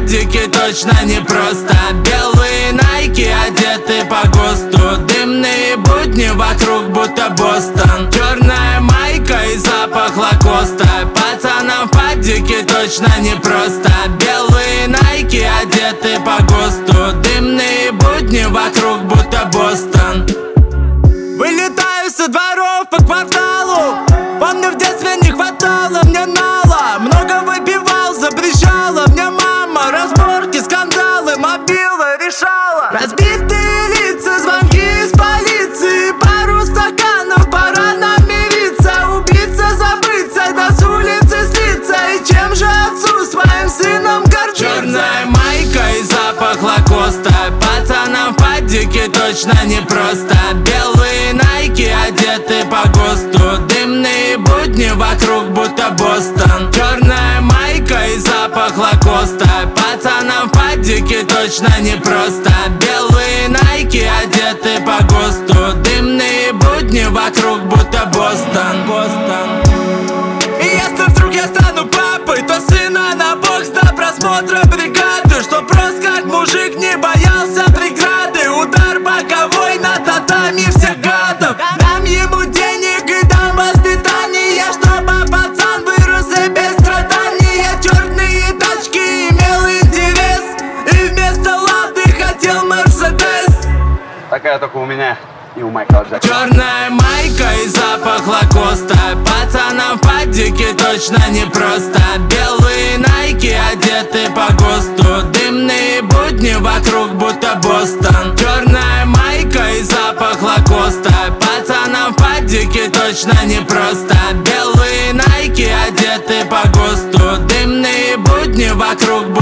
падике точно не просто. Белые найки одеты по ГОСТу. Дымные будни вокруг будто Бостон. Черная майка и запах лакоста. Пацанам в падике точно не просто. Белые найки одеты по ГОСТу. Дымные будни вокруг будто Бостон. Вылетаю со дворов по кварталу. Помню, в детстве не хватало мне нала. Много выпивал, запрещала мне мама. Разборки, скандалы, мобила решала. Разбитые лица, звонки из полиции. Пару стаканов, пора нам мириться. Убиться, забыться, да с улицы слиться. И чем же отцу своим сыном гордиться? Черная майка и запах лакоста. Пацанам в падике точно не просто. Белые найки одеты по ГОСТу. Дымные будни вокруг будто Бостон. Черная майка и запах лакоста. Пацанам в падике точно не просто. Белые найки одеты по ГОСТу. Дымные будни вокруг будто Бостон. И если вдруг я стану папой, то сына на бокс до просмотра бригады. Чтоб рос как мужик, не боялся преграды. Удар боковой на татами всех гадов. Дам ему денег и дам воспитание, чтобы пацан вырос и без страдания. Черные тачки имел интерес, и вместо лады хотел Мерседес. Такая только у меня и у Майкла Джексона. Черная майка и запах лакоста. Пацанам в падике точно не просто. Белые найки одеты по ГОСТу. Дымные будни вокруг будто Бостон. Черная майка и запах лакоста. Пацанам в падике точно не просто. Белые найки одеты по ГОСТу. Дымные будни вокруг